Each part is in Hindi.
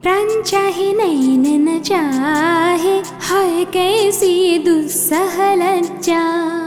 प्राण चाहे नैन न चाहे, हाय कैसी दुस्सह लज्जा।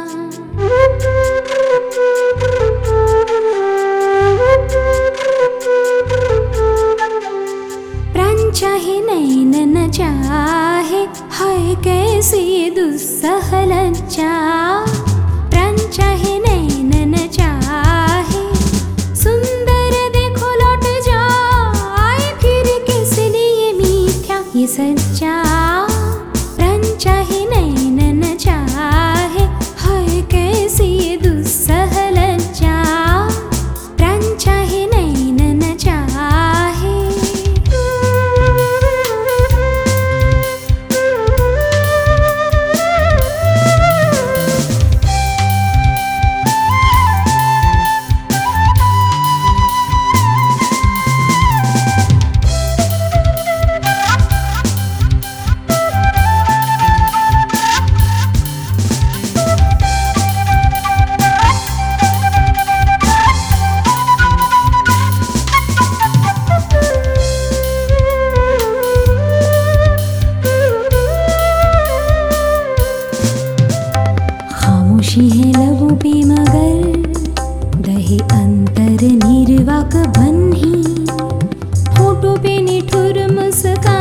प्राण चाहे नैन न चाहे, हाय कैसी दुस्सह लज्जा। प्राण चाहे नैन न चाहे, सुंदर देखो लौट जाए, फिर किस लिए मिथ्या ये सच्चा। प्राण चाहे नैन न चाहे, हाय कैसी दुस्सह लज्जा। प्राण चाहे नैन न चाहे। खामोशी है लबों पे मगर दहे अंतर निर्वाक बन ही, होठों पे निठुर मुस्कान।